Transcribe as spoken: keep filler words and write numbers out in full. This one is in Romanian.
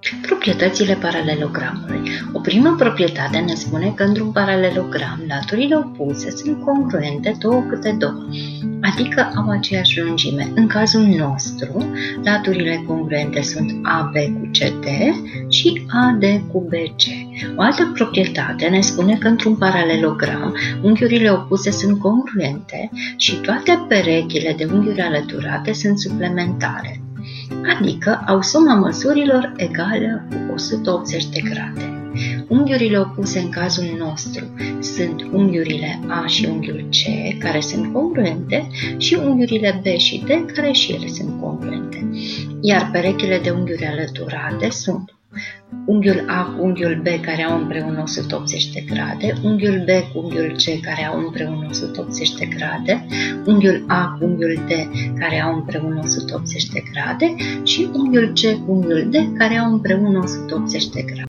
Proprietățile paralelogramului. O primă proprietate ne spune că într-un paralelogram laturile opuse sunt congruente două câte două, adică au aceeași lungime. În cazul nostru, laturile congruente sunt A B cu C D și A D cu B C. O altă proprietate ne spune că într-un paralelogram unghiurile opuse sunt congruente și toate perechile de unghiuri alăturate sunt suplementare, adică au suma măsurilor egală cu o sută optzeci de grade. Unghiurile opuse în cazul nostru sunt unghiurile A și unghiul C, care sunt congruente, și unghiurile B și D, care și ele sunt congruente. Iar perechile de unghiuri alăturate sunt unghiul A cu unghiul B, care au împreună o sută optzeci de grade, unghiul B cu unghiul C, care au împreună o sută optzeci de grade, unghiul A cu unghiul D, care au împreună o sută optzeci de grade și unghiul C cu unghiul D, care au împreună o sută optzeci de grade.